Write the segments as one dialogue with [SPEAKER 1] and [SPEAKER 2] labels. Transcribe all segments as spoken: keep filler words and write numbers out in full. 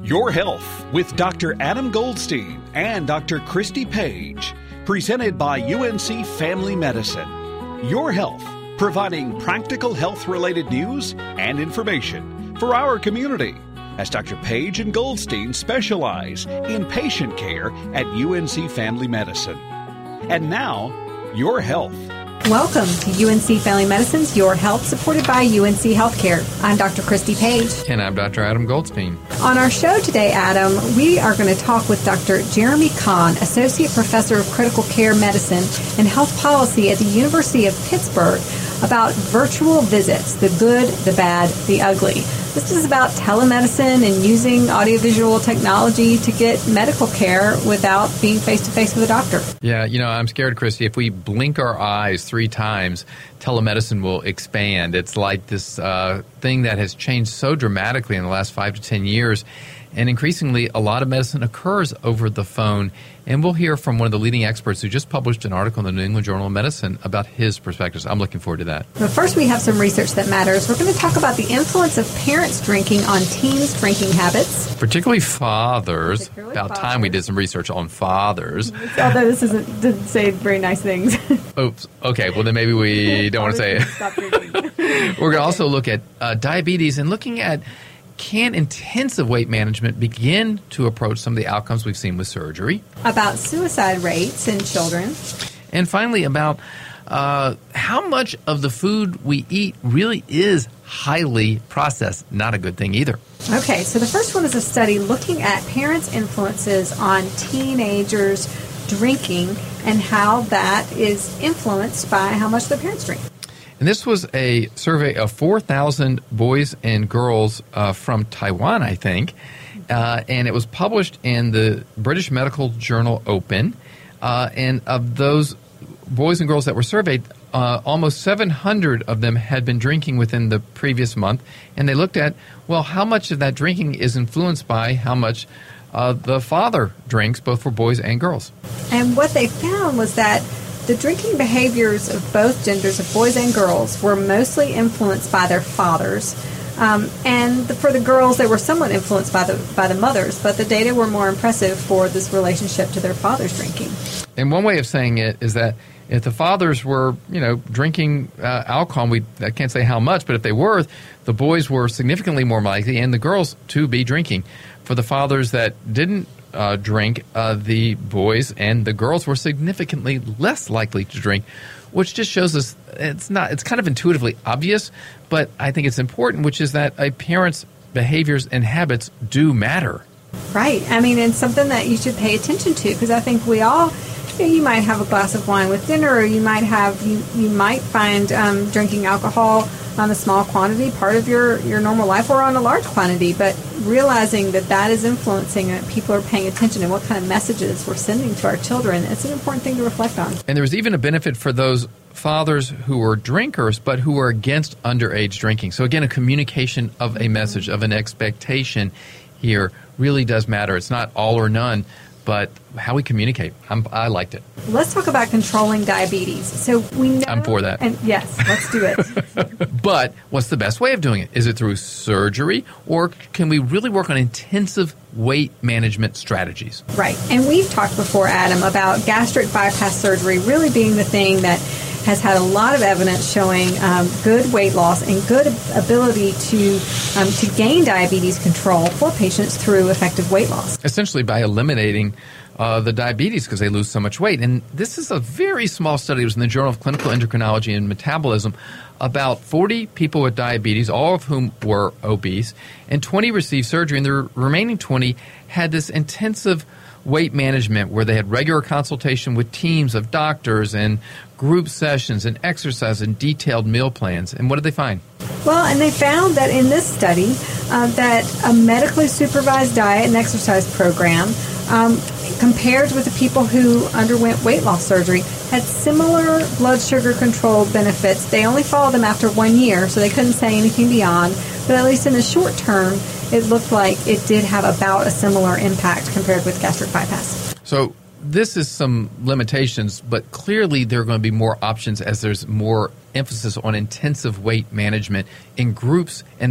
[SPEAKER 1] Your Health with Doctor Adam Goldstein and Doctor Christy Page, presented by U N C Family Medicine. Your Health, providing practical health-related news and information for our community, as Doctor Page and Goldstein specialize in patient care at U N C Family Medicine. And now, Your Health.
[SPEAKER 2] Welcome to U N C Family Medicine's Your Health, supported by U N C Healthcare. I'm Doctor Christy Page.
[SPEAKER 3] And I'm Doctor Adam Goldstein.
[SPEAKER 2] On our show today, Adam, we are going to talk with Doctor Jeremy Kahn, Associate Professor of Critical Care Medicine and Health Policy at the University of Pittsburgh, about virtual visits, the good, the bad, the ugly. This is about telemedicine and using audiovisual technology to get medical care without being face-to-face with a doctor.
[SPEAKER 3] Yeah, you know, I'm scared, Christy, if we blink our eyes three times, telemedicine will expand. It's like this uh, thing that has changed so dramatically in the last five to ten years. And increasingly, a lot of medicine occurs over the phone. And we'll hear from one of the leading experts who just published an article in the New England Journal of Medicine about his perspectives. I'm looking forward to that.
[SPEAKER 2] But first, we have some research that matters. We're going to talk about the influence of parents drinking on teens' drinking habits.
[SPEAKER 3] Particularly fathers.
[SPEAKER 2] Particularly
[SPEAKER 3] about
[SPEAKER 2] fathers.
[SPEAKER 3] Time we did some research on fathers.
[SPEAKER 2] Although this isn't, didn't say very nice things.
[SPEAKER 3] Oops. Okay, well, then maybe we don't want to say it.
[SPEAKER 2] Stop drinking.
[SPEAKER 3] We're going to also look at uh, diabetes and looking at, can intensive weight management begin to approach some of the outcomes we've seen with surgery?
[SPEAKER 2] About suicide rates in children.
[SPEAKER 3] And finally, about uh, how much of the food we eat really is highly processed. Not a good thing either.
[SPEAKER 2] Okay, so the first one is a study looking at parents' influences on teenagers drinking and how that is influenced by how much their parents drink.
[SPEAKER 3] And this was a survey of four thousand boys and girls uh, from Taiwan, I think. Uh, and it was published in the British Medical Journal Open. Uh, and of those boys and girls that were surveyed, uh, almost seven hundred of them had been drinking within the previous month. And they looked at, well, how much of that drinking is influenced by how much uh, the father drinks, both for boys and girls.
[SPEAKER 2] And what they found was that the drinking behaviors of both genders, of boys and girls, were mostly influenced by their fathers. Um, and the, for the girls, they were somewhat influenced by the by the mothers, but the data were more impressive for this relationship to their fathers drinking.
[SPEAKER 3] And one way of saying it is that if the fathers were, you know, drinking uh, alcohol, we I can't say how much, but if they were, the boys were significantly more likely, and the girls to be drinking. For the fathers that didn't Uh, drink, uh, the boys and the girls were significantly less likely to drink, which just shows us it's not, it's kind of intuitively obvious, but I think it's important, which is that a parent's behaviors and habits do matter.
[SPEAKER 2] Right. I mean, it's something that you should pay attention to, because I think we all, you know, you might have a glass of wine with dinner, or you might have, you, you might find um, drinking alcohol on a small quantity part of your, your normal life, or on a large quantity, but realizing that that is influencing and people are paying attention and what kind of messages we're sending to our children, it's an important thing to reflect on.
[SPEAKER 3] And there was even a benefit for those fathers who were drinkers but who were against underage drinking. So again, a communication of a message, of an expectation here really does matter. It's not all or none, but how we communicate. I'm, I liked it.
[SPEAKER 2] Let's talk about controlling diabetes. So we know,
[SPEAKER 3] I'm for that.
[SPEAKER 2] And yes, let's do it.
[SPEAKER 3] But what's the best way of doing it? Is it through surgery, or can we really work on intensive weight management strategies?
[SPEAKER 2] Right. And we've talked before, Adam, about gastric bypass surgery really being the thing that has had a lot of evidence showing um, good weight loss and good ability to um, to gain diabetes control for patients through effective weight loss.
[SPEAKER 3] Essentially by eliminating uh, the diabetes because they lose so much weight. And this is a very small study. It was in the Journal of Clinical Endocrinology and Metabolism. About forty people with diabetes, all of whom were obese, and twenty received surgery, and the remaining twenty had this intensive weight management where they had regular consultation with teams of doctors and group sessions and exercise and detailed meal plans. And what did they find?
[SPEAKER 2] Well, and they found that in this study uh, that a medically supervised diet and exercise program um, compared with the people who underwent weight loss surgery had similar blood sugar control benefits. They only followed them after one year, so they couldn't say anything beyond. But at least in the short term, it looked like it did have about a similar impact compared with gastric bypass.
[SPEAKER 3] So this is some limitations, but clearly there are going to be more options as there's more emphasis on intensive weight management in groups, and that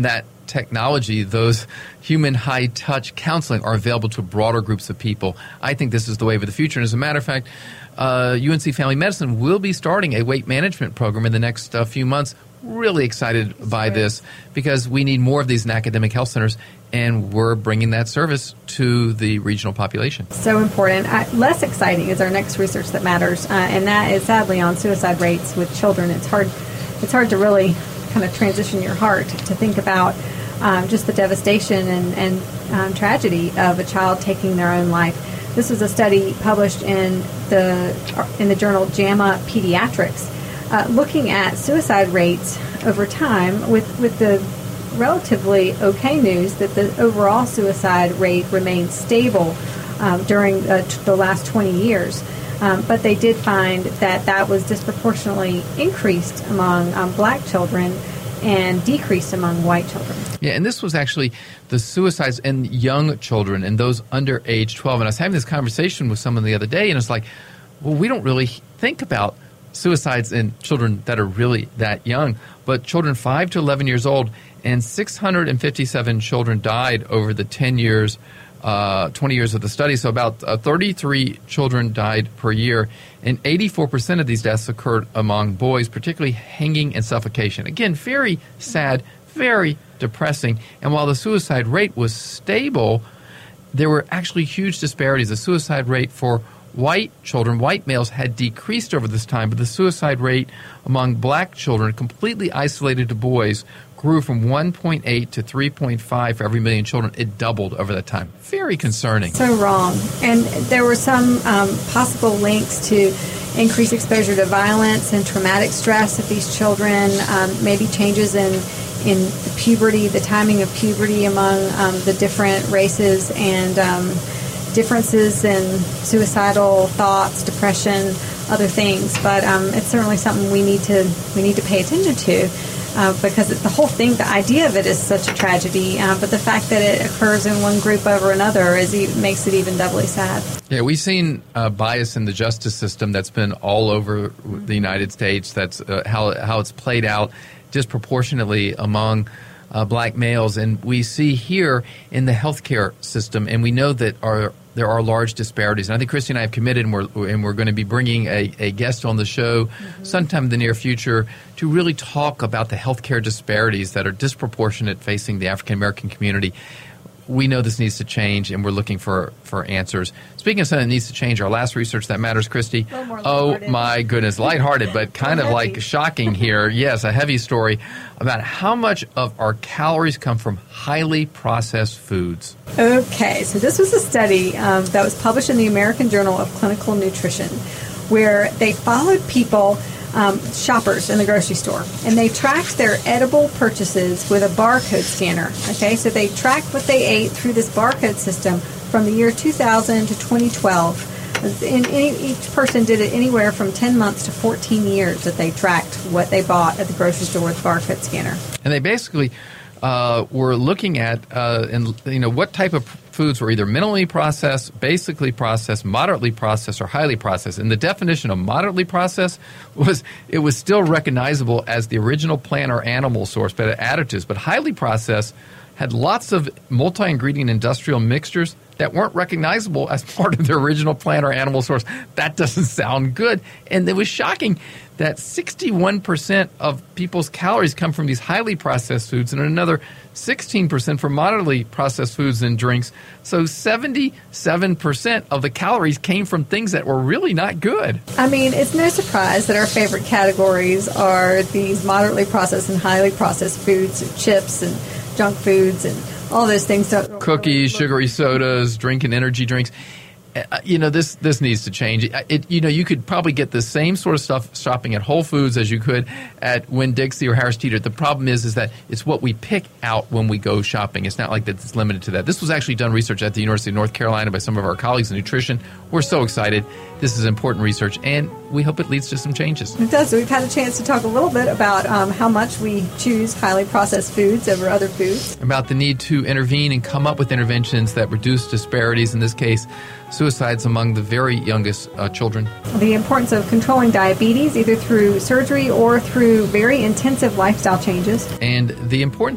[SPEAKER 3] technology, those human high-touch counseling, are available to broader groups of people. I think this is the wave of the future. And as a matter of fact, uh, U N C Family Medicine will be starting a weight management program in the next uh, few months. Really excited by this because we need more of these in academic health centers, and we're bringing that service to the regional population.
[SPEAKER 2] So important. Uh, less exciting is our next research that matters, uh, and that is sadly on suicide rates with children. It's hard. It's hard to really kind of transition your heart to think about um, just the devastation and, and um, tragedy of a child taking their own life. This was a study published in the in the journal JAMA Pediatrics, uh, looking at suicide rates over time, with with the relatively okay news that the overall suicide rate remained stable um, during uh, t- the last twenty years. Um, but they did find that that was disproportionately increased among um, black children and decreased among white children.
[SPEAKER 3] Yeah, and this was actually the suicides in young children and those under age twelve. And I was having this conversation with someone the other day, and it's like, well, we don't really think about suicides in children that are really that young, but children five to eleven years old, and six hundred fifty-seven children died over the ten years Uh, twenty years of the study, so about uh, thirty-three children died per year, and eighty-four percent of these deaths occurred among boys, particularly hanging and suffocation. Again, very sad, very depressing, and while the suicide rate was stable, there were actually huge disparities. The suicide rate for white children, white males, had decreased over this time, but the suicide rate among black children, completely isolated to boys, grew from one point eight to three point five for every million children. It doubled over that time. Very concerning.
[SPEAKER 2] So wrong. And there were some um, possible links to increased exposure to violence and traumatic stress of these children, um, maybe changes in in the puberty, the timing of puberty among um, the different races, and um, differences in suicidal thoughts, depression, other things. But um, it's certainly something we need to we need to pay attention to. Uh, because it, the whole thing, the idea of it is such a tragedy, uh, but the fact that it occurs in one group over another is e- makes it even doubly sad.
[SPEAKER 3] Yeah, we've seen uh, bias in the justice system that's been all over the United States. That's uh, how how it's played out disproportionately among uh, black males, and we see here in the healthcare system, and we know that our there are large disparities. And I think Christy and I have committed, and we're, and we're going to be bringing a, a guest on the show mm-hmm. sometime in the near future to really talk about the healthcare disparities that are disproportionate facing the African American community. We know this needs to change, and we're looking for, for answers. Speaking of something that needs to change, our last research that matters, Christy. Oh, my goodness. Lighthearted, but kind of like shocking here. Yes, a heavy story about how much of our calories come from highly processed foods.
[SPEAKER 2] Okay, so this was a study um, that was published in the American Journal of Clinical Nutrition, where they followed people, Um, shoppers in the grocery store, and they tracked their edible purchases with a barcode scanner. Okay, so they tracked what they ate through this barcode system from the year two thousand to twenty twelve. And any, each person did it anywhere from ten months to fourteen years that they tracked what they bought at the grocery store with the barcode scanner.
[SPEAKER 3] And they basically uh, were looking at uh, and you know what type of foods were either minimally processed, basically processed, moderately processed, or highly processed. And the definition of moderately processed was it was still recognizable as the original plant or animal source, but additives. But highly processed had lots of multi-ingredient industrial mixtures that weren't recognizable as part of the original plant or animal source. That doesn't sound good. And it was shocking that sixty-one percent of people's calories come from these highly processed foods, and another sixteen percent from moderately processed foods and drinks. So seventy-seven percent of the calories came from things that were really not good.
[SPEAKER 2] I mean, it's no surprise that our favorite categories are these moderately processed and highly processed foods, chips and junk foods and all those things. Don't
[SPEAKER 3] Cookies, sugary sodas, drinking energy drinks. Uh, you know, this this needs to change. It, it, you know, you could probably get the same sort of stuff shopping at Whole Foods as you could at Winn-Dixie or Harris Teeter. The problem is, is that it's what we pick out when we go shopping. It's not like that it's limited to that. This was actually done research at the University of North Carolina by some of our colleagues in nutrition. We're so excited. This is important research, and we hope it leads to some changes.
[SPEAKER 2] It does. We've had a chance to talk a little bit about um, how much we choose highly processed foods over other foods.
[SPEAKER 3] About the need to intervene and come up with interventions that reduce disparities, in this case, suicides among the very youngest uh, children.
[SPEAKER 2] The importance of controlling diabetes, either through surgery or through very intensive lifestyle changes.
[SPEAKER 3] And the importance of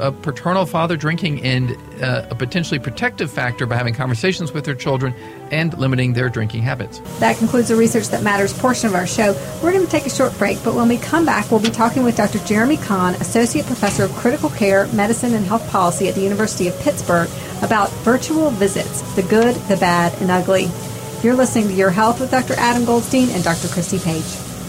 [SPEAKER 3] a paternal father drinking and uh, a potentially protective factor by having conversations with their children and limiting their drinking habits.
[SPEAKER 2] That concludes the Research That Matters portion of our show. We're going to take a short break, but when we come back, we'll be talking with Doctor Jeremy Kahn, Associate Professor of Critical Care, Medicine, and Health Policy at the University of Pittsburgh, about virtual visits, the good, the bad, and ugly. You're listening to Your Health with Doctor Adam Goldstein and Doctor Christy Page.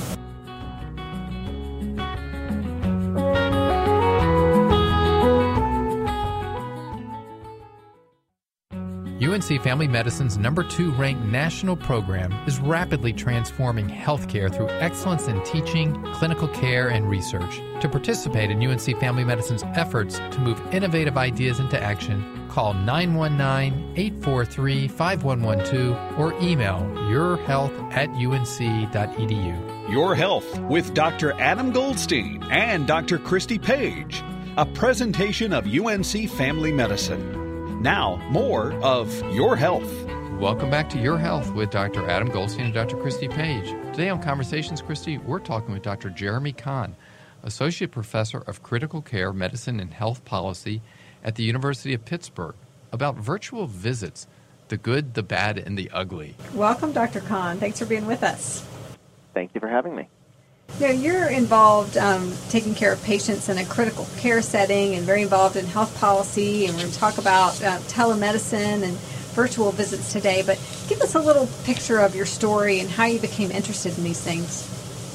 [SPEAKER 3] U N C Family Medicine's number two ranked national program is rapidly transforming healthcare through excellence in teaching, clinical care, and research. To participate in U N C Family Medicine's efforts to move innovative ideas into action, call nine one nine, eight four three, five one one two or email yourhealth at u n c dot e d u.
[SPEAKER 1] Your Health with Doctor Adam Goldstein and Doctor Christy Page, a presentation of U N C Family Medicine. Now, more of Your Health.
[SPEAKER 3] Welcome back to Your Health with Doctor Adam Goldstein and Doctor Christy Page. Today on Conversations, Christy, we're talking with Doctor Jeremy Kahn, Associate Professor of Critical Care, Medicine, and Health Policy at the University of Pittsburgh, about virtual visits, the good, the bad, and the ugly.
[SPEAKER 2] Welcome, Doctor Kahn. Thanks for being with us.
[SPEAKER 4] Thank you for having me.
[SPEAKER 2] You know, you're involved um, taking care of patients in a critical care setting and very involved in health policy, and we're going to talk about uh, telemedicine and virtual visits today, but give us a little picture of your story and how you became interested in these things.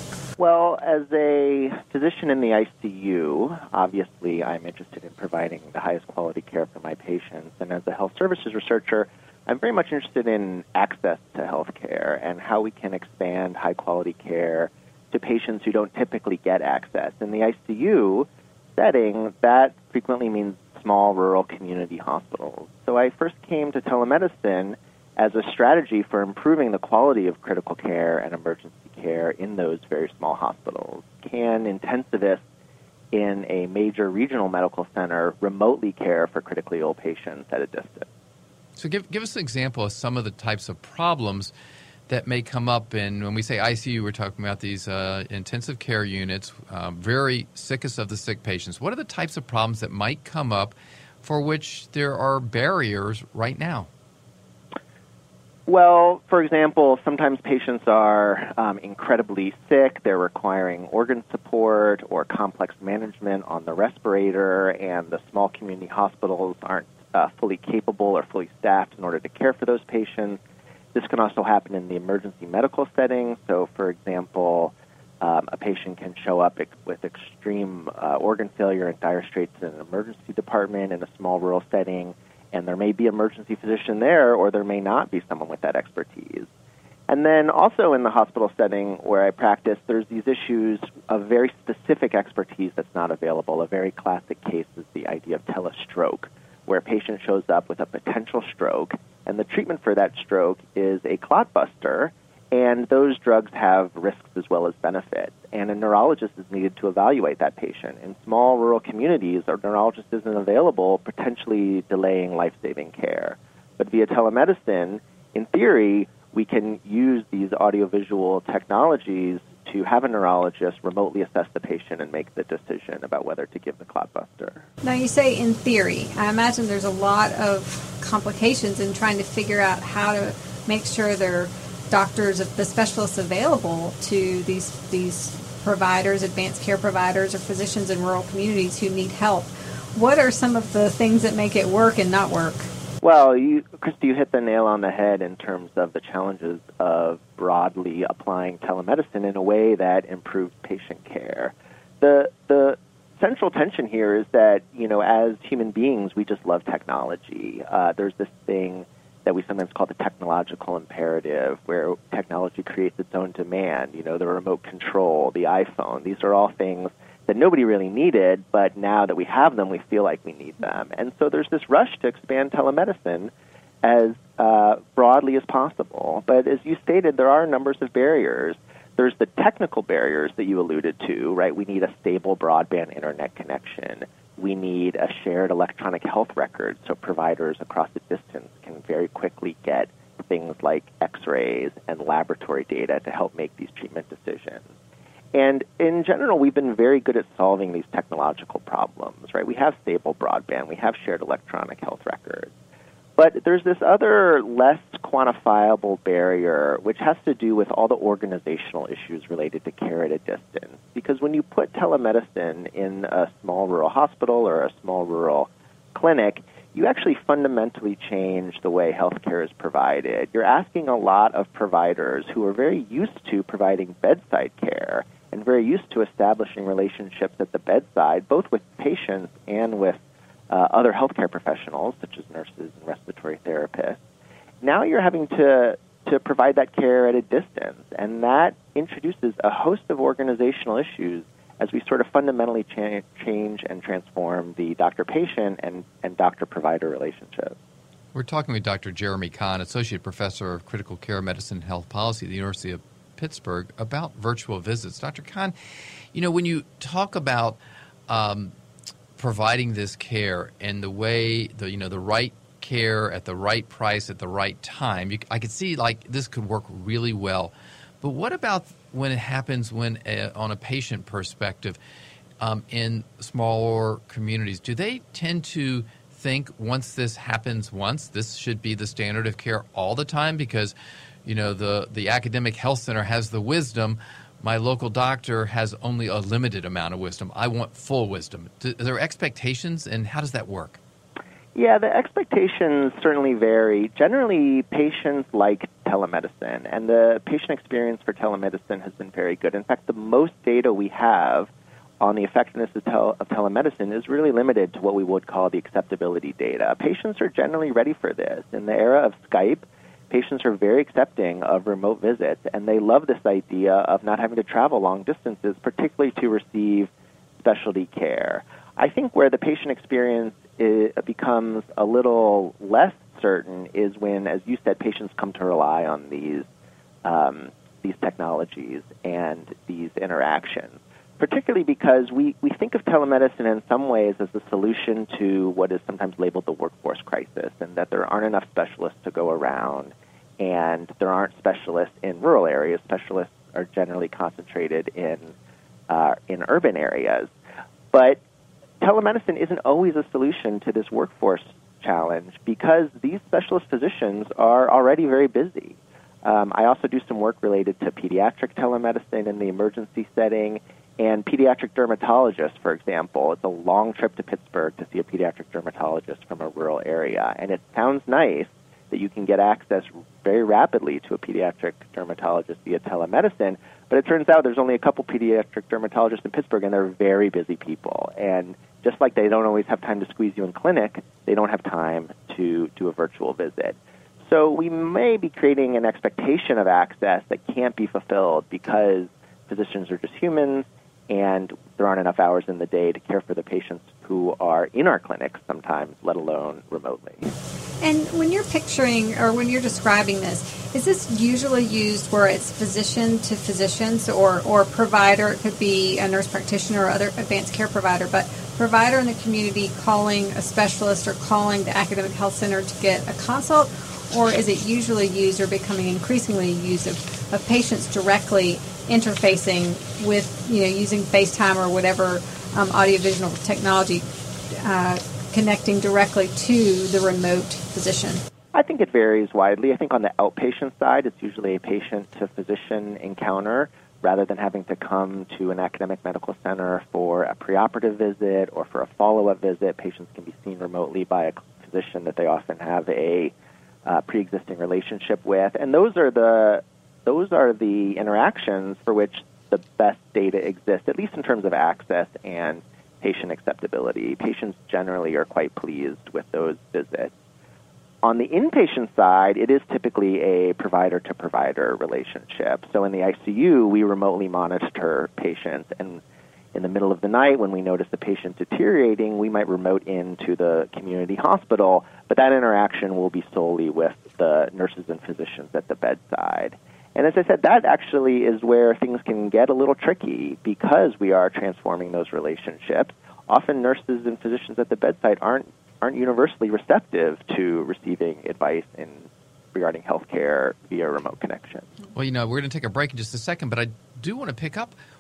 [SPEAKER 4] Well, as a physician in the I C U, obviously I'm interested in providing the highest quality care for my patients, and as a health services researcher, I'm very much interested in access to health care and how we can expand high-quality care to patients who don't typically get access. In the I C U setting, that frequently means small rural community hospitals. So I first came to telemedicine as a strategy for improving the quality of critical care and emergency care in those very small hospitals. Can intensivists in a major regional medical center remotely care for critically ill patients at a distance?
[SPEAKER 3] So give give us an example of some of the types of problems that may come up in, when we say I C U, we're talking about these uh, intensive care units, uh, very sickest of the sick patients. What are the types of problems that might come up for which there are barriers right now?
[SPEAKER 4] Well, for example, sometimes patients are um, incredibly sick. They're requiring organ support or complex management on the respirator, and the small community hospitals aren't uh, fully capable or fully staffed in order to care for those patients. This can also happen in the emergency medical setting. So, for example, um, a patient can show up ex- with extreme uh, organ failure and dire straits in an emergency department in a small rural setting, and there may be an emergency physician there, or there may not be someone with that expertise. And then also in the hospital setting where I practice, there's these issues of very specific expertise that's not available. A very classic case is the idea of telestroke, where a patient shows up with a potential stroke, and the treatment for that stroke is a clot buster, and those drugs have risks as well as benefits. And a neurologist is needed to evaluate that patient. In small rural communities, a neurologist isn't available, potentially delaying life-saving care. But via telemedicine, in theory, we can use these audiovisual technologies to have a neurologist remotely assess the patient and make the decision about whether to give the clot buster.
[SPEAKER 2] Now, you say in theory. I imagine there's a lot of complications in trying to figure out how to make sure there are doctors, the specialists available to these these providers, advanced care providers, or physicians in rural communities who need help. What are some of the things that make it work and not work?
[SPEAKER 4] Well, you, Christy, you hit the nail on the head in terms of the challenges of broadly applying telemedicine in a way that improves patient care. The the central tension here is that, you know, as human beings, we just love technology. Uh, there's this thing that we sometimes call the technological imperative, where technology creates its own demand. You know, the remote control, the iPhone, these are all things that nobody really needed, but now that we have them, we feel like we need them. And so there's this rush to expand telemedicine as uh, broadly as possible. But as you stated, there are numbers of barriers. There's the technical barriers that you alluded to, right? We need a stable broadband internet connection. We need a shared electronic health record so providers across the distance can very quickly get things like x-rays and laboratory data to help make these treatment decisions. And in general, we've been very good at solving these technological problems, right? We have stable broadband. We have shared electronic health records. But there's this other less quantifiable barrier, which has to do with all the organizational issues related to care at a distance. Because when you put telemedicine in a small rural hospital or a small rural clinic, you actually fundamentally change the way healthcare is provided. You're asking a lot of providers who are very used to providing bedside care and very used to establishing relationships at the bedside, both with patients and with uh, other healthcare professionals, such as nurses and respiratory therapists. Now you're having to, to provide that care at a distance, and that introduces a host of organizational issues as we sort of fundamentally cha- change and transform the doctor-patient and, and doctor-provider relationship.
[SPEAKER 3] We're talking with Doctor Jeremy Kahn, Associate Professor of Critical Care Medicine and Health Policy at the University of Pittsburgh, about virtual visits. Doctor Kahn, you know, when you talk about um, providing this care and the way, the you know, the right care at the right price at the right time, you, I could see like this could work really well. But what about when it happens when uh, on a patient perspective um, in smaller communities? Do they tend to think once this happens once, this should be the standard of care all the time because, you know, the, the academic health center has the wisdom, my local doctor has only a limited amount of wisdom. I want full wisdom. Do, are there expectations, and how does that work?
[SPEAKER 4] Yeah, the expectations certainly vary. Generally, patients like telemedicine, and the patient experience for telemedicine has been very good. In fact, the most data we have on the effectiveness of, tel- of telemedicine is really limited to what we would call the acceptability data. Patients are generally ready for this. In the era of Skype, patients are very accepting of remote visits, and they love this idea of not having to travel long distances, particularly to receive specialty care. I think where the patient experience it becomes a little less certain is when, as you said, patients come to rely on these um, these technologies and these interactions, particularly because we, we think of telemedicine in some ways as a solution to what is sometimes labeled the workforce crisis, and that there aren't enough specialists to go around, and there aren't specialists in rural areas. Specialists are generally concentrated in uh, in urban areas. But telemedicine isn't always a solution to this workforce challenge because these specialist physicians are already very busy. Um, I also do some work related to pediatric telemedicine in the emergency setting, and pediatric dermatologists, for example. It's a long trip to Pittsburgh to see a pediatric dermatologist from a rural area, and it sounds nice that you can get access very rapidly to a pediatric dermatologist via telemedicine, but it turns out there's only a couple pediatric dermatologists in Pittsburgh, and they're very busy people. And just like they don't always have time to squeeze you in clinic, they don't have time to do a virtual visit. So we may be creating an expectation of access that can't be fulfilled because physicians are just humans, and there aren't enough hours in the day to care for the patients who are in our clinics sometimes, let alone remotely.
[SPEAKER 2] And when you're picturing or when you're describing this, is this usually used where it's physician to physicians or, or provider? It could be a nurse practitioner or other advanced care provider, but provider in the community calling a specialist or calling the academic health center to get a consult? Or is it usually used or becoming increasingly used of, of patients directly interfacing with, you know, using FaceTime or whatever um, audiovisual technology, uh, connecting directly to the remote physician?
[SPEAKER 4] I think it varies widely. I think on the outpatient side, it's usually a patient-to-physician encounter rather than having to come to an academic medical center for a preoperative visit or for a follow-up visit. Patients can be seen remotely by a physician that they often have a uh, pre-existing relationship with. And those are the those are the interactions for which the best data exists, at least in terms of access and patient acceptability. Patients generally are quite pleased with those visits. On the inpatient side, it is typically a provider-to-provider relationship. So in the I C U, we remotely monitor patients, and in the middle of the night when we notice the patient deteriorating, we might remote into the community hospital, but that interaction will be solely with the nurses and physicians at the bedside. And as I said, that actually is where things can get a little tricky because we are transforming those relationships. Often nurses and physicians at the bedside aren't aren't universally receptive to receiving advice in regarding healthcare via remote connection.
[SPEAKER 3] Well, you know, we're going to take a break in just a second, but I do want to pick up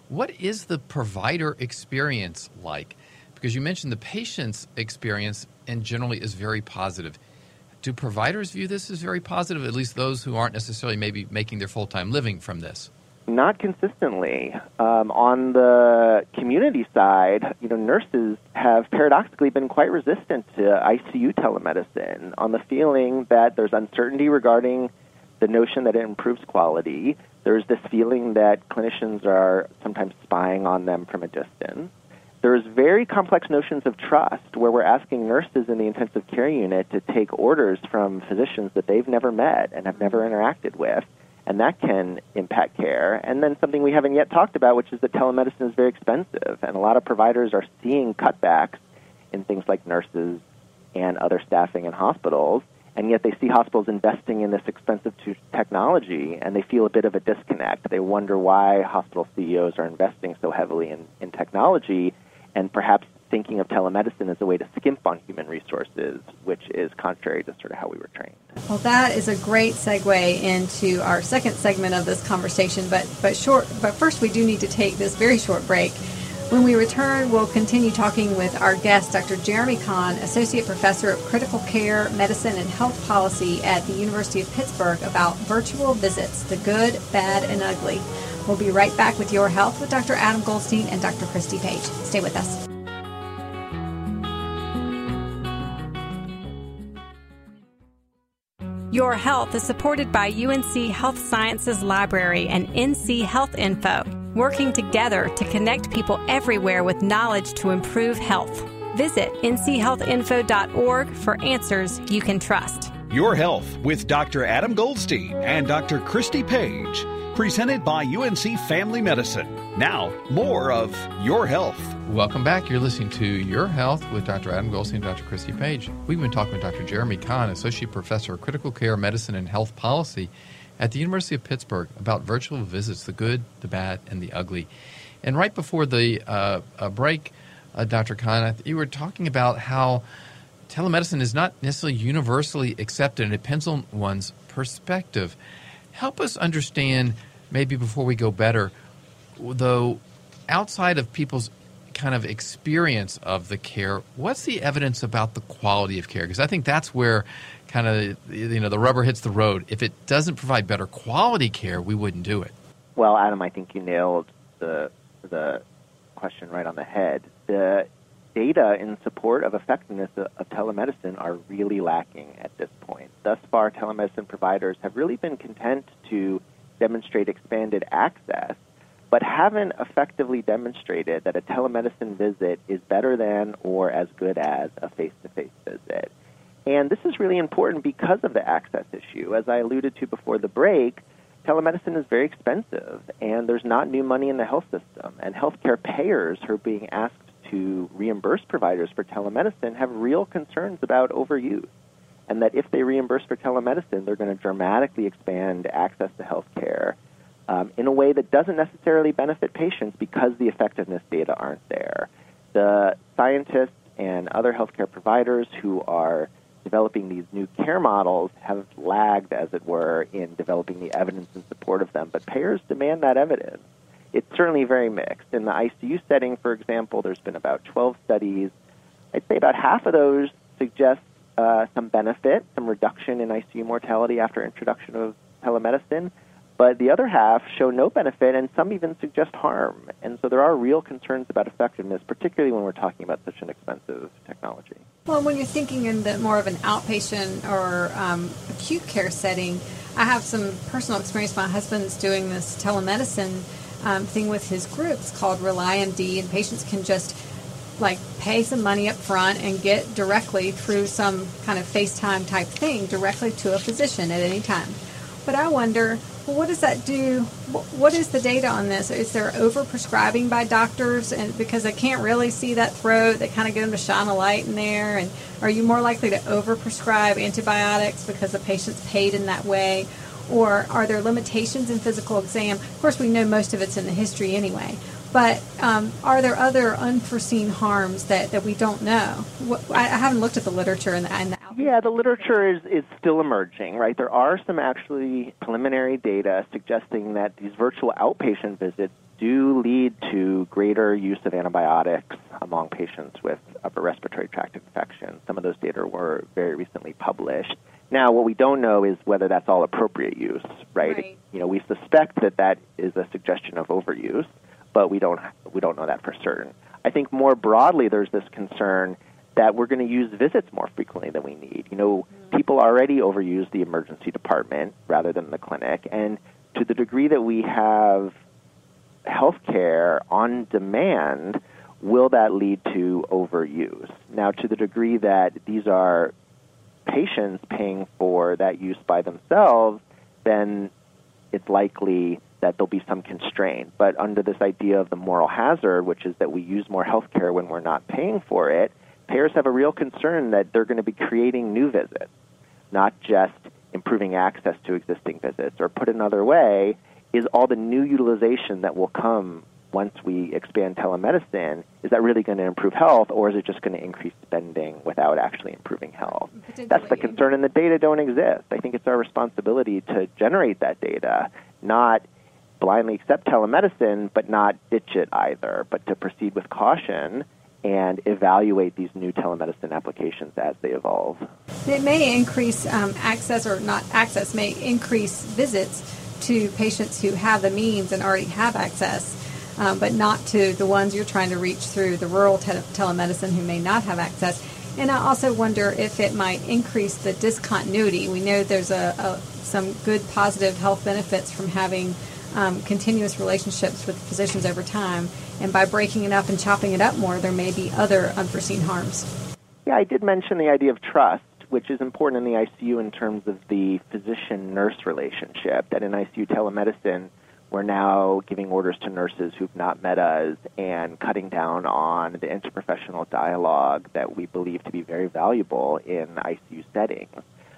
[SPEAKER 3] What is the provider experience like? Because you mentioned the patient's experience and generally is very positive. Do providers view this as very positive, at least those who aren't necessarily maybe making their full-time living from this?
[SPEAKER 4] Not consistently. Um, on the community side, you know, nurses have paradoxically been quite resistant to I C U telemedicine on the feeling that there's uncertainty regarding the notion that it improves quality. There's this feeling that clinicians are sometimes spying on them from a distance. There's very complex notions of trust where we're asking nurses in the intensive care unit to take orders from physicians that they've never met and have never interacted with, and that can impact care. And then something we haven't yet talked about, which is that telemedicine is very expensive, and a lot of providers are seeing cutbacks in things like nurses and other staffing in hospitals, and yet they see hospitals investing in this expensive t- technology, and they feel a bit of a disconnect. They wonder why hospital C E Os are investing so heavily in, in technology, and perhaps thinking of telemedicine as a way to skimp on human resources, which is contrary to sort of how we were trained.
[SPEAKER 2] Well, that is a great segue into our second segment of this conversation, but but short. But first, we do need to take this very short break. When we return, we'll continue talking with our guest, Doctor Jeremy Kahn, Associate Professor of Critical Care, Medicine, and Health Policy at the University of Pittsburgh, about virtual visits, the good, bad, and ugly. We'll be right back with Your Health with Doctor Adam Goldstein and Doctor Christy Page. Stay with us. Your Health is supported by U N C Health Sciences Library and N C Health Info, working together to connect people everywhere with knowledge to improve health. Visit N C health info dot org for answers you can trust.
[SPEAKER 1] Your Health with Doctor Adam Goldstein and Doctor Christy Page, presented by U N C Family Medicine. Now, more of Your Health.
[SPEAKER 3] Welcome back. You're listening to Your Health with Doctor Adam Goldstein and Doctor Christy Page. We've been talking with Doctor Jeremy Kahn, Associate Professor of Critical Care, Medicine, and Health Policy at the University of Pittsburgh, about virtual visits, the good, the bad, and the ugly. And right before the uh, uh, break, uh, Doctor Kahn, you were talking about how telemedicine is not necessarily universally accepted, and it depends on one's perspective. Help us understand, maybe before we go better, though, outside of people's kind of experience of the care, what's the evidence about the quality of care? Because I think that's where kind of, you know, the rubber hits the road. If it doesn't provide better quality care, we wouldn't do it.
[SPEAKER 4] Well, Adam, I think you nailed the the question right on the head. The data in support of effectiveness of telemedicine are really lacking at this point. Thus far, telemedicine providers have really been content to demonstrate expanded access, but haven't effectively demonstrated that a telemedicine visit is better than or as good as a face-to-face visit. And this is really important because of the access issue. As I alluded to before the break, telemedicine is very expensive, and there's not new money in the health system. And healthcare payers who are being asked to reimburse providers for telemedicine have real concerns about overuse, and that if they reimburse for telemedicine, they're going to dramatically expand access to healthcare um, in a way that doesn't necessarily benefit patients because the effectiveness data aren't there. The scientists and other healthcare providers who are developing these new care models have lagged, as it were, in developing the evidence in support of them, but payers demand that evidence. It's certainly very mixed. In the I C U setting, for example, there's been about twelve studies. I'd say about half of those suggest uh, some benefit, some reduction in I C U mortality after introduction of telemedicine, but the other half show no benefit, and some even suggest harm. And so there are real concerns about effectiveness, particularly when we're talking about such an expensive technology.
[SPEAKER 2] Well, when you're thinking in the more of an outpatient or um, acute care setting, I have some personal experience. My husband's doing this telemedicine um, thing with his group. It's called RelyMD, and patients can just like pay some money up front and get directly through some kind of FaceTime type thing directly to a physician at any time. But I wonder, well, what does that do? What is the data on this? Is there over-prescribing by doctors? And because they can't really see that throat, they kind of get them to shine a light in there. And are you more likely to over-prescribe antibiotics because the patient's paid in that way? Or are there limitations in physical exam? Of course, we know most of it's in the history anyway. But um, are there other unforeseen harms that, that we don't know? What, I, I haven't looked at the literature and the, and the
[SPEAKER 4] Yeah, the literature is, is still emerging, right? There are some actually preliminary data suggesting that these virtual outpatient visits do lead to greater use of antibiotics among patients with upper respiratory tract infections. Some of those data were very recently published. Now, what we don't know is whether that's all appropriate use, right?
[SPEAKER 2] Right.
[SPEAKER 4] You know, we suspect that that is a suggestion of overuse, but we don't we don't know that for certain. I think more broadly, there's this concern that we're going to use visits more frequently than we need. You know, people already overuse the emergency department rather than the clinic, and to the degree that we have healthcare on demand, will that lead to overuse? Now, to the degree that these are patients paying for that use by themselves, then it's likely that there'll be some constraint. But under this idea of the moral hazard, which is that we use more healthcare when we're not paying for it, payers have a real concern that they're going to be creating new visits, not just improving access to existing visits. Or put another way, is all the new utilization that will come once we expand telemedicine, is that really going to improve health, or is it just going to increase spending without actually improving health? That's the concern, and the data don't exist. I think it's our responsibility to generate that data, not blindly accept telemedicine, but not ditch it either, but to proceed with caution and evaluate these new telemedicine applications as they evolve.
[SPEAKER 2] It may increase um, access, or not access, may increase visits to patients who have the means and already have access, um, but not to the ones you're trying to reach through the rural te- telemedicine who may not have access. And I also wonder if it might increase the discontinuity. We know there's a, a some good positive health benefits from having um, continuous relationships with physicians over time. And by breaking it up and chopping it up more, there may be other unforeseen harms.
[SPEAKER 4] Yeah, I did mention the idea of trust, which is important in the I C U in terms of the physician-nurse relationship, that in I C U telemedicine, we're now giving orders to nurses who've not met us and cutting down on the interprofessional dialogue that we believe to be very valuable in I C U settings.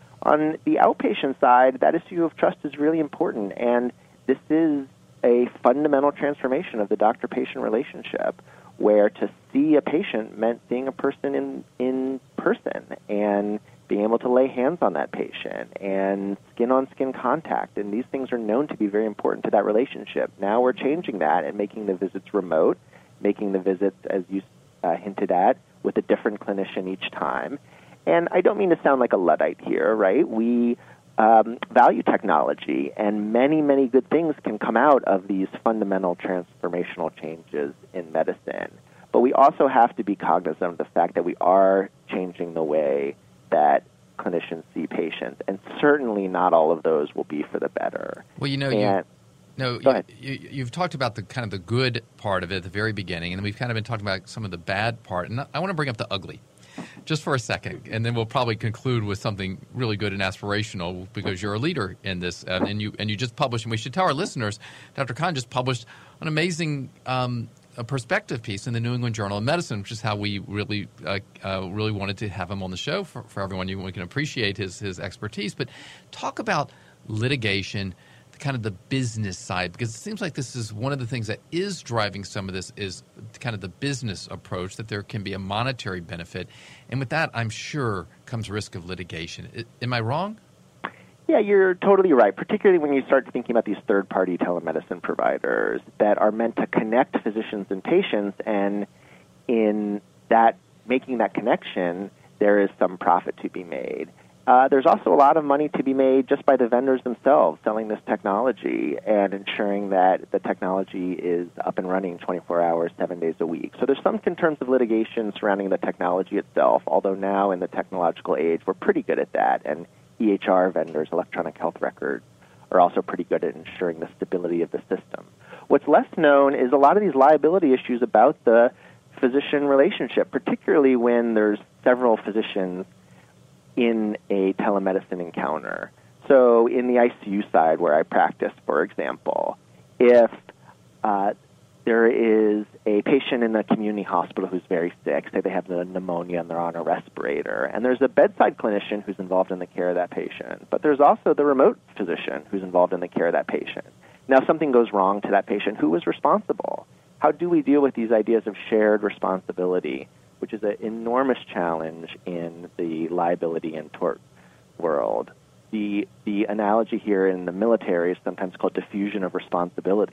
[SPEAKER 4] On the outpatient side, that issue of trust is really important, and this is a fundamental transformation of the doctor-patient relationship, where to see a patient meant seeing a person in, in person and being able to lay hands on that patient and skin-on-skin contact. And these things are known to be very important to that relationship. Now we're changing that and making the visits remote, making the visits, as you uh, hinted at, with a different clinician each time. And I don't mean to sound like a Luddite here, right? We um, value technology, and many, many good things can come out of these fundamental transformational changes in medicine. But we also have to be cognizant of the fact that we are changing the way that clinicians see patients, and certainly not all of those will be for the better.
[SPEAKER 3] Well, you know,
[SPEAKER 4] and,
[SPEAKER 3] you, no,
[SPEAKER 4] go ahead.
[SPEAKER 3] You, you, you've talked about the kind of the good part of it at the very beginning, and we've kind of been talking about some of the bad part, and I want to bring up the ugly just for a second, and then we'll probably conclude with something really good and aspirational, because you're a leader in this, and, and you and you just published, and we should tell our listeners, Doctor Kahn just published an amazing um, a perspective piece in the New England Journal of Medicine, which is how we really uh, uh, really wanted to have him on the show for, for everyone. You, we can appreciate his his expertise. But talk about litigation, the kind of the business side, because it seems like this is one of the things that is driving some of this is kind of the business approach, that there can be a monetary benefit. And with that, I'm sure, comes risk of litigation. I, am I wrong?
[SPEAKER 4] Yeah, you're totally right, particularly when you start thinking about these third-party telemedicine providers that are meant to connect physicians and patients, and in that making that connection, there is some profit to be made. Uh, there's also a lot of money to be made just by the vendors themselves selling this technology and ensuring that the technology is up and running twenty-four hours, seven days a week. So there's some concerns of litigation surrounding the technology itself, although now in the technological age, we're pretty good at that, and E H R vendors, electronic health records, are also pretty good at ensuring the stability of the system. What's less known is a lot of these liability issues about the physician relationship, particularly when there's several physicians in a telemedicine encounter. So in the I C U side where I practice, for example, if uh, there is a patient in a community hospital who's very sick, say they have the pneumonia and they're on a respirator, and there's a bedside clinician who's involved in the care of that patient, but there's also the remote physician who's involved in the care of that patient. Now, something goes wrong to that patient. Who is responsible? How do we deal with these ideas of shared responsibility, which is an enormous challenge in the liability and tort world? The, the analogy here in the military is sometimes called diffusion of responsibility.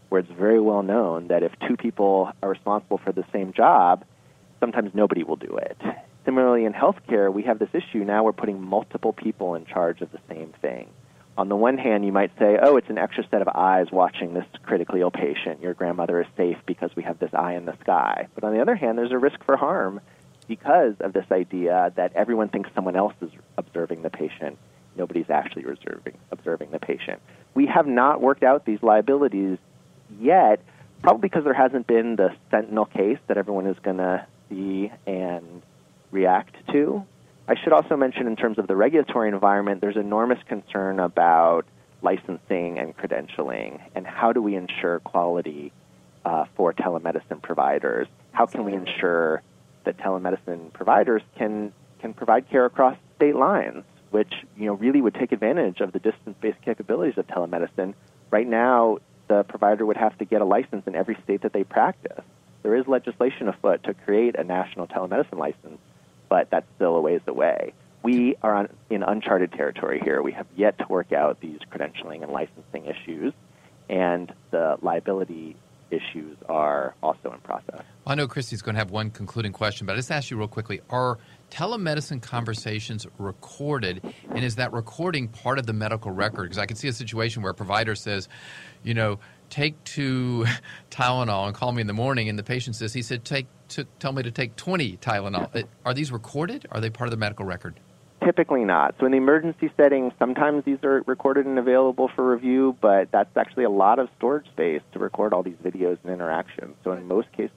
[SPEAKER 4] where it's very well known that if two people are responsible for the same job, sometimes nobody will do it. Similarly, in healthcare, we have this issue now we're putting multiple people in charge of the same thing. On the one hand, you might say, oh, it's an extra set of eyes watching this critically ill patient. Your grandmother is safe because we have this eye in the sky. But on the other hand, there's a risk for harm because of this idea that everyone thinks someone else is observing the patient. Nobody's actually observing, observing the patient. We have not worked out these liabilities yet, probably because there hasn't been the sentinel case that everyone is going to see and react to. I should also mention in terms of the regulatory environment, there's enormous concern about licensing and credentialing, and how do we ensure quality uh, for telemedicine providers? How can we ensure that telemedicine providers can can provide care across state lines, which you know really would take advantage of the distance-based capabilities of telemedicine? Right now, the provider would have to get a license in every state that they practice. There is legislation afoot to create a national telemedicine license, but that's still a ways away. We are on, in uncharted territory here. We have yet to work out these credentialing and licensing issues, and the liability issues are also in process.
[SPEAKER 3] Well, I know Christy's going to have one concluding question, but I just ask you real quickly, are telemedicine conversations recorded, and is that recording part of the medical record? Because I can see a situation where a provider says, you know, take two Tylenol and call me in the morning, and the patient says, he said, take to tell me to take twenty Tylenol. Are these recorded? Are they part of the medical record?
[SPEAKER 4] Typically not. So in the emergency setting, sometimes these are recorded and available for review, but that's actually a lot of storage space to record all these videos and interactions. So in most cases,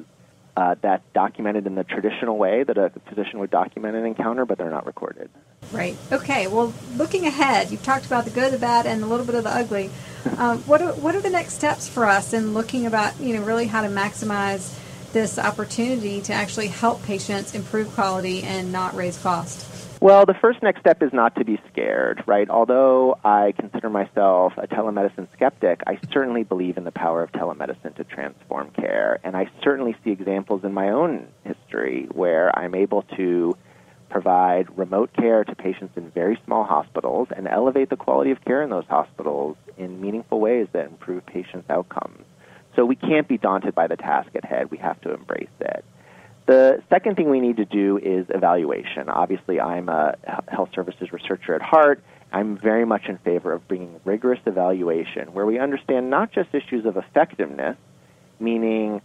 [SPEAKER 4] uh, that's documented in the traditional way that a physician would document an encounter, but they're not recorded.
[SPEAKER 2] Right. Okay. Well, looking ahead, you've talked about the good, the bad, and a little bit of the ugly. Um, what are, what are the next steps for us in looking about, you know, really how to maximize this opportunity to actually help patients improve quality and not raise cost?
[SPEAKER 4] Well, the first next step is not to be scared, right? Although I consider myself a telemedicine skeptic, I certainly believe in the power of telemedicine to transform care. And I certainly see examples in my own history where I'm able to provide remote care to patients in very small hospitals and elevate the quality of care in those hospitals in meaningful ways that improve patients' outcomes. So we can't be daunted by the task at hand. We have to embrace it. The second thing we need to do is evaluation. Obviously, I'm a health services researcher at heart. I'm very much in favor of bringing rigorous evaluation where we understand not just issues of effectiveness, meaning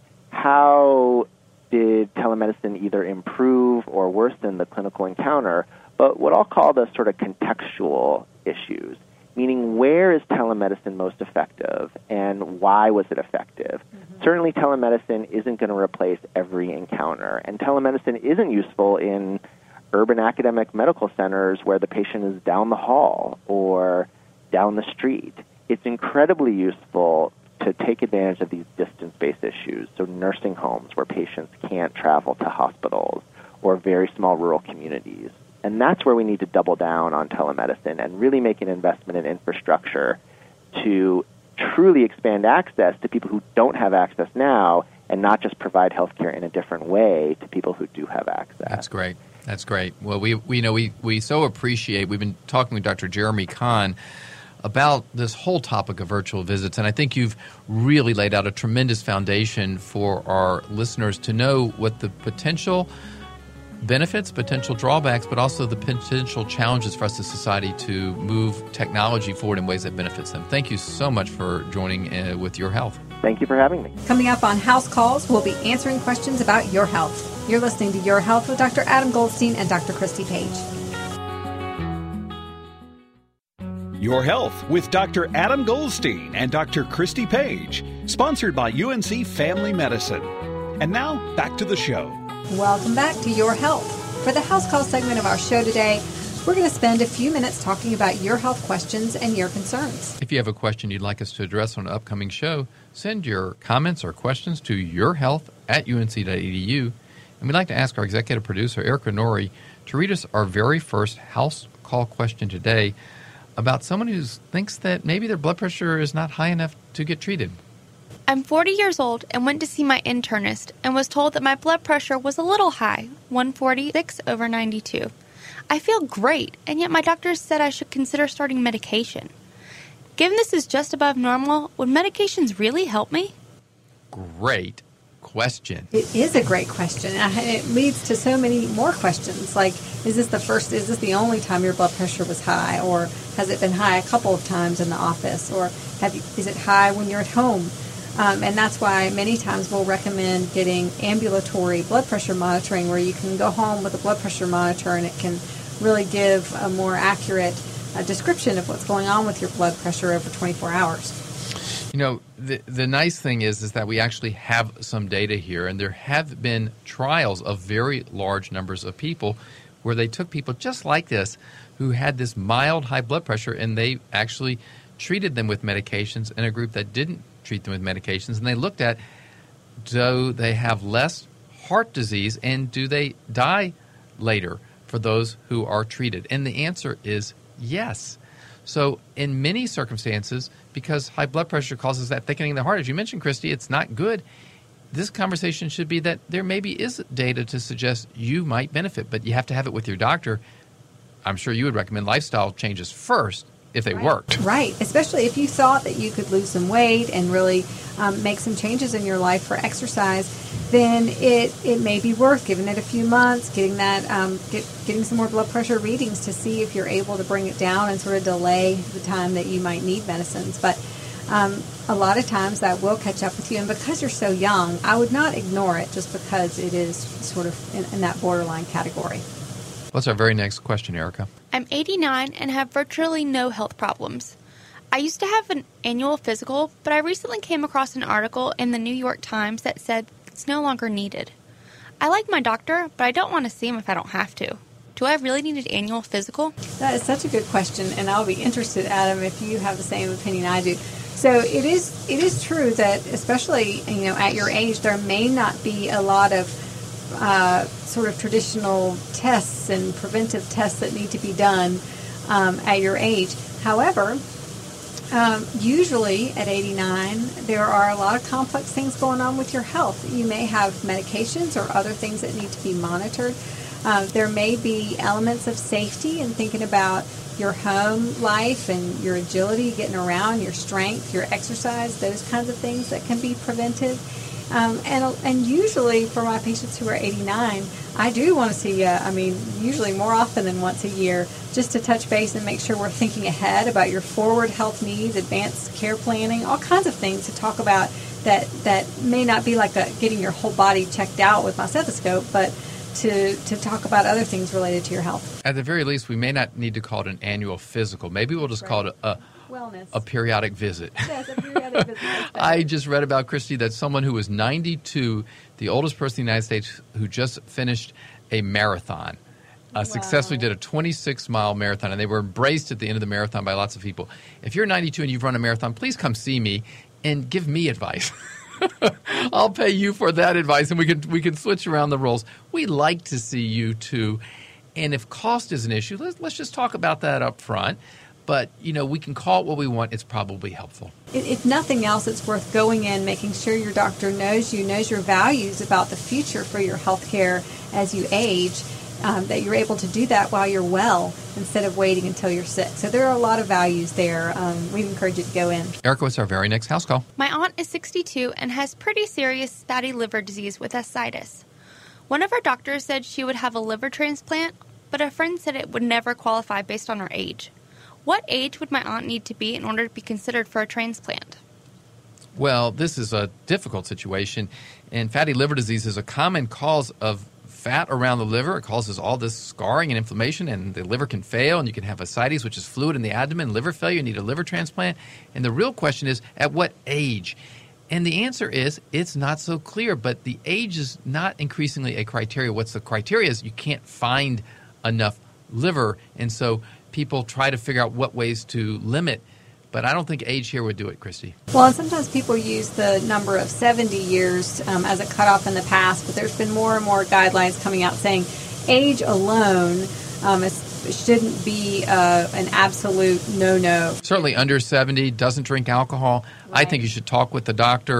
[SPEAKER 4] how did telemedicine either improve or worsen the clinical encounter, but what I'll call the sort of contextual issues, meaning where is telemedicine most effective and why was it effective? Mm-hmm. Certainly telemedicine isn't going to replace every encounter, and telemedicine isn't useful in urban academic medical centers where the patient is down the hall or down the street. It's incredibly useful to take advantage of these distance-based issues, so nursing homes where patients can't travel to hospitals or very small rural communities. And that's where we need to double down on telemedicine and really make an investment in infrastructure to truly expand access to people who don't have access now and not just provide healthcare in a different way to people who do have access.
[SPEAKER 3] That's great. That's great. Well, we, we you know we, we so appreciate, we've been talking with Doctor Jeremy Kahn about this whole topic of virtual visits, and I think you've really laid out a tremendous foundation for our listeners to know what the potential benefits, potential drawbacks, but also the potential challenges for us as a society to move technology forward in ways that benefits them. Thank you so much for joining uh, with Your Health.
[SPEAKER 4] Thank you for having me.
[SPEAKER 2] Coming up on House Calls, we'll be answering questions about your health. You're listening to Your Health with Doctor Adam Goldstein and Doctor Christy Page.
[SPEAKER 1] Your Health with Doctor Adam Goldstein and Doctor Christy Page, sponsored by U N C Family Medicine. And now, back to the show.
[SPEAKER 2] Welcome back to Your Health. For the House Call segment of our show today, we're going to spend a few minutes talking about your health questions and your concerns.
[SPEAKER 3] If you have a question you'd like us to address on an upcoming show, send your comments or questions to yourhealth at U N C dot E D U. And we'd like to ask our executive producer, Erica Norrie, to read us our very first House Call question today about someone who thinks that maybe their blood pressure is not high enough to get treated.
[SPEAKER 5] I'm forty years old and went to see my internist and was told that my blood pressure was a little high, one forty-six over ninety-two. I feel great, and yet my doctor said I should consider starting medication. Given this is just above normal, would medications really help me?
[SPEAKER 3] Great question.
[SPEAKER 2] It is a great question. And it leads to so many more questions, like, is this the first, is this the only time your blood pressure was high? Or has it been high a couple of times in the office? Or have you, is it high when you're at home? Um, and that's why many times we'll recommend getting ambulatory blood pressure monitoring, where you can go home with a blood pressure monitor and it can really give a more accurate uh, description of what's going on with your blood pressure over twenty-four hours.
[SPEAKER 3] You know, the the nice thing is is that we actually have some data here, and there have been trials of very large numbers of people where they took people just like this who had this mild high blood pressure, and they actually treated them with medications, and a group that didn't treat them with medications, and they looked at, do they have less heart disease, and do they die later for those who are treated? And the answer is yes. So in many circumstances, because high blood pressure causes that thickening of the heart, as you mentioned, Christy, it's not good. This conversation should be that there maybe is data to suggest you might benefit, but you have to have it with your doctor. I'm sure you would recommend lifestyle changes first if they
[SPEAKER 2] right.
[SPEAKER 3] worked.
[SPEAKER 2] Right, especially if you thought that you could lose some weight and really um, make some changes in your life for exercise, then it, it may be worth giving it a few months, getting that um, get, getting some more blood pressure readings to see if you're able to bring it down and sort of delay the time that you might need medicines. But um, a lot of times that will catch up with you, and because you're so young, I would not ignore it just because it is sort of in, in that borderline category.
[SPEAKER 3] What's our very next question, Erica?
[SPEAKER 5] I'm eighty-nine and have virtually no health problems. I used to have an annual physical, but I recently came across an article in the New York Times that said it's no longer needed. I like my doctor, but I don't want to see him if I don't have to. Do I really need an annual physical?
[SPEAKER 2] That is such a good question, and I'll be interested, Adam, if you have the same opinion I do. So it is it is true that, especially you know at your age, there may not be a lot of uh, sort of traditional tests and preventive tests that need to be done um, at your age. However, um, usually at eighty-nine, there are a lot of complex things going on with your health. You may have medications or other things that need to be monitored. Uh, there may be elements of safety in thinking about your home life and your agility, getting around, your strength, your exercise, those kinds of things that can be preventive. Um, and and usually for my patients who are eighty-nine, I do want to see, uh, I mean, usually more often than once a year, just to touch base and make sure we're thinking ahead about your forward health needs, advanced care planning, all kinds of things to talk about that, that may not be like a, getting your whole body checked out with my stethoscope, but to, to talk about other things related to your health.
[SPEAKER 3] At the very least, we may not need to call it an annual physical. Maybe we'll just right. call it a,
[SPEAKER 2] Wellness.
[SPEAKER 3] a periodic visit.
[SPEAKER 2] Yes, a periodic visit.
[SPEAKER 3] I just read about, Christy, that someone who was ninety-two, the oldest person in the United States, who just finished a marathon, uh, wow. successfully did a twenty-six mile marathon, and they were embraced at the end of the marathon by lots of people. If you're ninety-two and you've run a marathon, please come see me and give me advice. I'll pay you for that advice, and we can we can switch around the roles. We like to see you too, and if cost is an issue, let's let's just talk about that up front. But you know, we can call it what we want. It's probably helpful.
[SPEAKER 2] If nothing else, it's worth going in, making sure your doctor knows you, knows your values about the future for your health care as you age. Um, that you're able to do that while you're well instead of waiting until you're sick. So there are a lot of values there. Um, we'd encourage you to go in.
[SPEAKER 3] Erica, what's our very next house call?
[SPEAKER 5] My aunt is sixty-two and has pretty serious fatty liver disease with ascites. One of her doctors said she would have a liver transplant, but a friend said it would never qualify based on her age. What age would my aunt need to be in order to be considered for a transplant?
[SPEAKER 3] Well, this is a difficult situation, and fatty liver disease is a common cause of fat around the liver. It causes all this scarring and inflammation, and the liver can fail, and you can have ascites, which is fluid in the abdomen, liver failure, you need a liver transplant. And the real question is, at what age? And the answer is, it's not so clear, but the age is not increasingly a criteria. What's the criteria is you can't find enough liver, and so people try to figure out what ways to limit. But I don't think age here would do it, Christy.
[SPEAKER 2] Well, and sometimes people use the number of seventy years um, as a cutoff in the past, but there's been more and more guidelines coming out saying age alone um, is, shouldn't be uh, an absolute no-no.
[SPEAKER 3] Certainly under seventy, doesn't drink alcohol. Right. I think you should talk with the doctor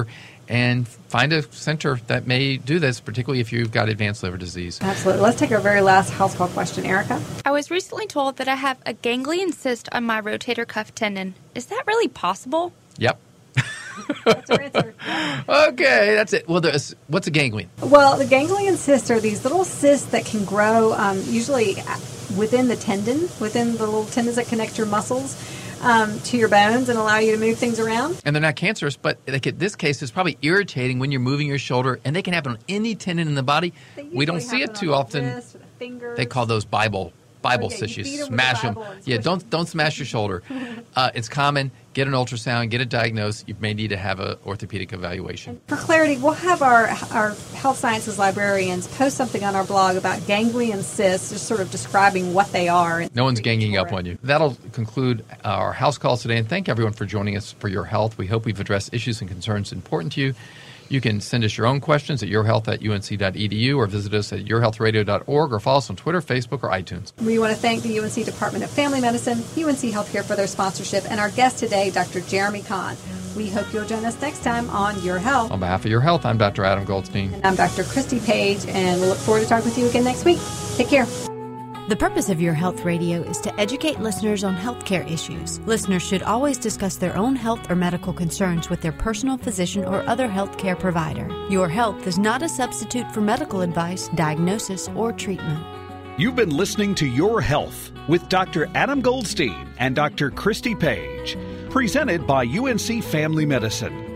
[SPEAKER 3] and find a center that may do this, particularly if you've got advanced liver disease.
[SPEAKER 2] Absolutely. Let's take our very last house call question. Erica?
[SPEAKER 5] I was recently told that I have a ganglion cyst on my rotator cuff tendon. Is that really possible?
[SPEAKER 3] Yep.
[SPEAKER 2] That's our answer.
[SPEAKER 3] Okay, that's it. Well, there's, what's a ganglion?
[SPEAKER 2] Well, the ganglion cysts are these little cysts that can grow um, usually within the tendon, within the little tendons that connect your muscles um, to your bones and allow you to move things around.
[SPEAKER 3] And they're not cancerous, but they could, this case is probably irritating when you're moving your shoulder, and they can happen on any tendon in the body. We don't see it too often.
[SPEAKER 2] Wrist or the fingers.
[SPEAKER 3] They call those Bible Bible
[SPEAKER 2] Oh, yeah,
[SPEAKER 3] cysts.
[SPEAKER 2] you
[SPEAKER 3] You
[SPEAKER 2] beat 'em with
[SPEAKER 3] smash
[SPEAKER 2] the
[SPEAKER 3] them.
[SPEAKER 2] Bible and
[SPEAKER 3] Yeah,
[SPEAKER 2] squish
[SPEAKER 3] don't
[SPEAKER 2] 'em.
[SPEAKER 3] don't smash your shoulder. Uh, it's common. Get an ultrasound. Get it diagnosed. You may need to have an orthopedic evaluation.
[SPEAKER 2] For clarity, we'll have our our health sciences librarians post something on our blog about ganglion cysts, just sort of describing what they are.
[SPEAKER 3] No one's ganging up on you. That'll conclude our house calls today, and thank everyone for joining us for your health. We hope we've addressed issues and concerns important to you. You can send us your own questions at yourhealth at U N C dot E D U or visit us at your health radio dot org or follow us on Twitter, Facebook, or iTunes.
[SPEAKER 2] We want to thank the U N C Department of Family Medicine, U N C Healthcare for their sponsorship, and our guest today, Doctor Jeremy Kahn. We hope you'll join us next time on Your Health.
[SPEAKER 3] On behalf of Your Health, I'm Doctor Adam Goldstein.
[SPEAKER 2] And I'm Doctor Christy Page, and we'll look forward to talking with you again next week. Take care.
[SPEAKER 6] The purpose of Your Health Radio is to educate listeners on healthcare issues. Listeners should always discuss their own health or medical concerns with their personal physician or other healthcare provider. Your Health is not a substitute for medical advice, diagnosis, or treatment.
[SPEAKER 1] You've been listening to Your Health with Doctor Adam Goldstein and Doctor Christy Page, presented by U N C Family Medicine.